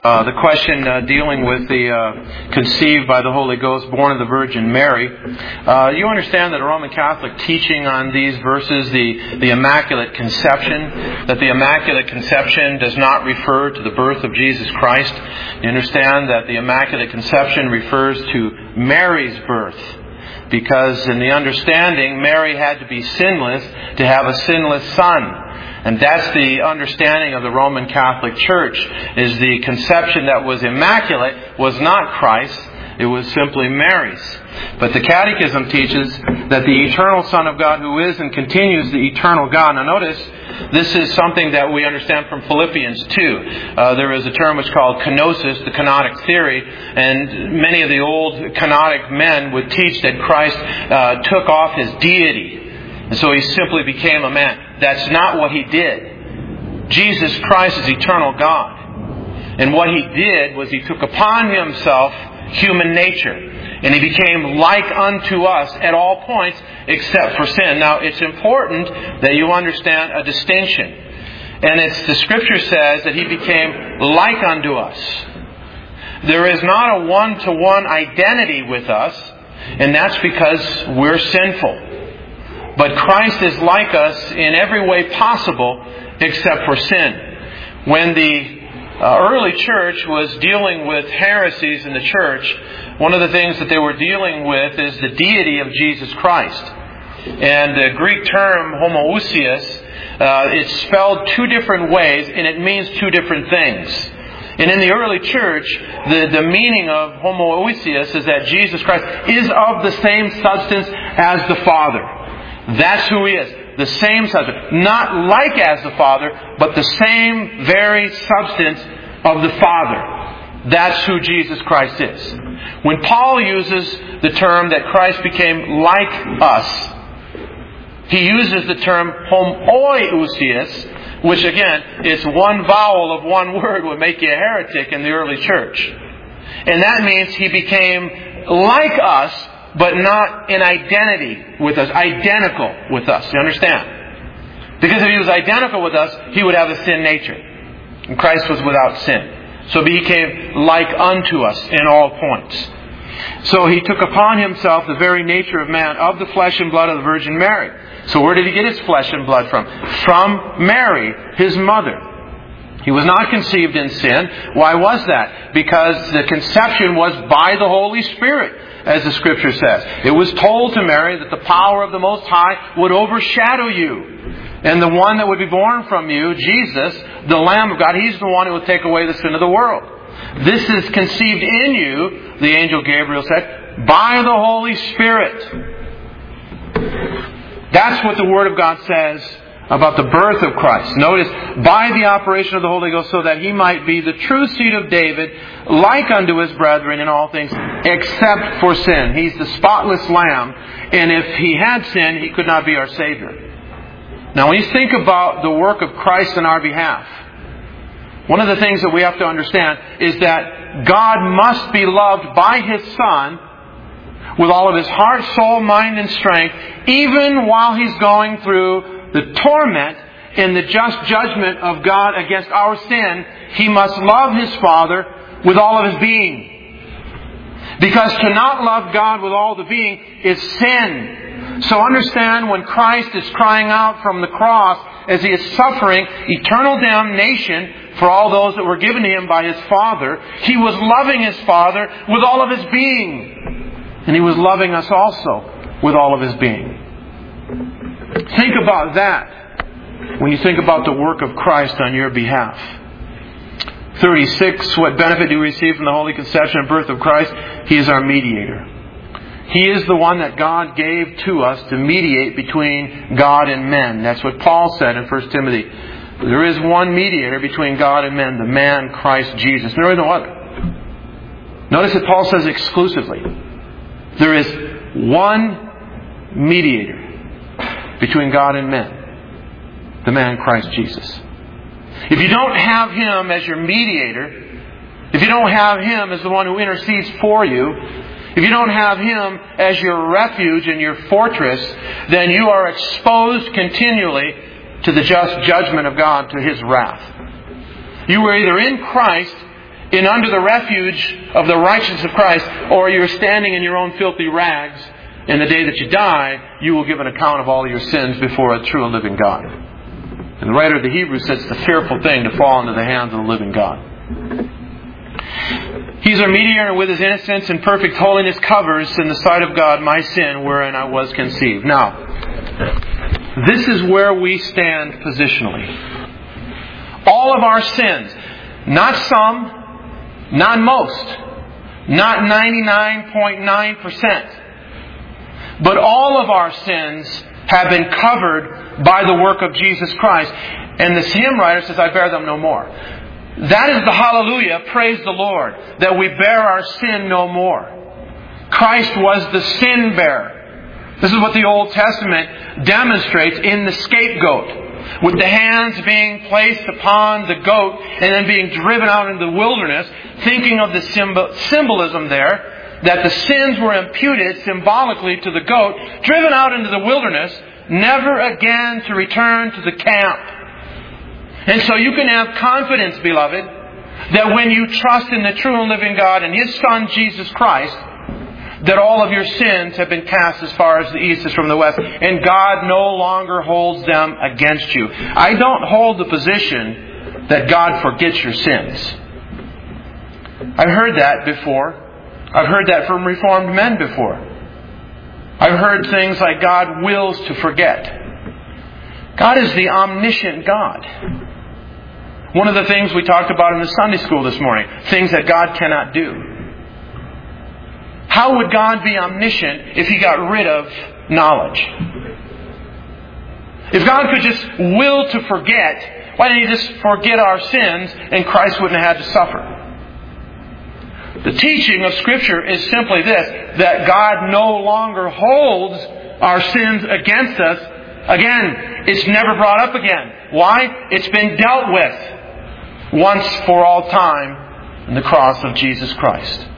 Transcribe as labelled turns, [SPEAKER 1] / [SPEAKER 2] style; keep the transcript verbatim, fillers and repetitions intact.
[SPEAKER 1] Uh, the question uh, dealing with the uh, conceived by the Holy Ghost, born of the Virgin Mary. Uh, you understand that a Roman Catholic teaching on these verses, the, the Immaculate Conception, that the Immaculate Conception does not refer to the birth of Jesus Christ. You understand that the Immaculate Conception refers to Mary's birth, because in the understanding, Mary had to be sinless to have a sinless son. And that's the understanding of the Roman Catholic Church, is the conception that was immaculate was not Christ, it was simply Mary's. But the Catechism teaches that the eternal Son of God, who is and continues the eternal God. Now notice, this is something that we understand from Philippians two. Uh, there is a term which is called kenosis, the kenotic theory, and many of the old kenotic men would teach that Christ uh, took off His deity. And so He simply became a man. That's not what He did. Jesus Christ is eternal God. And what He did was He took upon Himself human nature. And He became like unto us at all points except for sin. Now, it's important that you understand a distinction. And it's the Scripture says that He became like unto us. There is not a one-to-one identity with us, and that's because we're sinful. But Christ is like us in every way possible except for sin. When the uh, early church was dealing with heresies in the church, one of the things that they were dealing with is the deity of Jesus Christ. And the Greek term homoousios, uh, it's spelled two different ways and it means two different things. And in the early church, the, the meaning of homoousios is that Jesus Christ is of the same substance as the Father. That's who He is. The same substance. Not like as the Father, but the same very substance of the Father. That's who Jesus Christ is. When Paul uses the term that Christ became like us, he uses the term homoousios, which again, it's one vowel of one word would make you a heretic in the early church. And that means He became like us, but not in identity with us, identical with us. You understand? Because if He was identical with us, He would have a sin nature. And Christ was without sin. So He became like unto us in all points. So He took upon Himself the very nature of man, of the flesh and blood of the Virgin Mary. So where did He get His flesh and blood from? From Mary, His mother. He was not conceived in sin. Why was that? Because the conception was by the Holy Spirit, as the Scripture says. It was told to Mary that the power of the Most High would overshadow you. And the one that would be born from you, Jesus, the Lamb of God, He's the one who will take away the sin of the world. This is conceived in you, the angel Gabriel said, by the Holy Spirit. That's what the Word of God says about the birth of Christ. Notice, by the operation of the Holy Ghost, so that He might be the true seed of David, like unto His brethren in all things, except for sin. He's the spotless Lamb, and if He had sinned, He could not be our Savior. Now, when you think about the work of Christ in our behalf, one of the things that we have to understand is that God must be loved by His Son with all of His heart, soul, mind, and strength, even while He's going through the torment in the just judgment of God against our sin. He must love His Father with all of His being. Because to not love God with all the being is sin. So understand, when Christ is crying out from the cross as He is suffering eternal damnation for all those that were given to Him by His Father, He was loving His Father with all of His being. And He was loving us also with all of His being. Think about that when you think about the work of Christ on your behalf. thirty-six, what benefit do we receive from the Holy Conception and birth of Christ? He is our mediator. He is the one that God gave to us to mediate between God and men. That's what Paul said in First Timothy. There is one mediator between God and men, the man Christ Jesus. There is no other. Notice that Paul says exclusively. There is one mediator between God and men, the man Christ Jesus. If you don't have Him as your mediator, if you don't have Him as the one who intercedes for you, if you don't have Him as your refuge and your fortress, then you are exposed continually to the just judgment of God, to His wrath. You were either in Christ in under the refuge of the righteousness of Christ, or you're standing in your own filthy rags, in the day that you die, you will give an account of all your sins before a true and living God. And the writer of the Hebrews says it's a fearful thing to fall into the hands of the living God. He's our mediator, and with His innocence and perfect holiness covers in the sight of God my sin wherein I was conceived. Now, this is where we stand positionally. All of our sins, not some, not most, not ninety-nine point nine percent, but all of our sins have been covered by the work of Jesus Christ. And the hymn writer says, I bear them no more. That is the hallelujah, praise the Lord, that we bear our sin no more. Christ was the sin bearer. This is what the Old Testament demonstrates in the scapegoat, with the hands being placed upon the goat and then being driven out into the wilderness, thinking of the symbol, symbolism there, that the sins were imputed symbolically to the goat, driven out into the wilderness, never again to return to the camp. And so you can have confidence, beloved, that when you trust in the true and living God and His Son, Jesus Christ, that all of your sins have been cast as far as the east is from the west, and God no longer holds them against you. I don't hold the position that God forgets your sins. I've heard that before. I've heard that from Reformed men before. I've heard things like God wills to forget. God is the omniscient God. One of the things we talked about in the Sunday school this morning, things that God cannot do. How would God be omniscient if He got rid of knowledge? If God could just will to forget, why didn't He just forget our sins and Christ wouldn't have had to suffer? The teaching of Scripture is simply this, that God no longer holds our sins against us. Again, it's never brought up again. Why? It's been dealt with once for all time in the cross of Jesus Christ.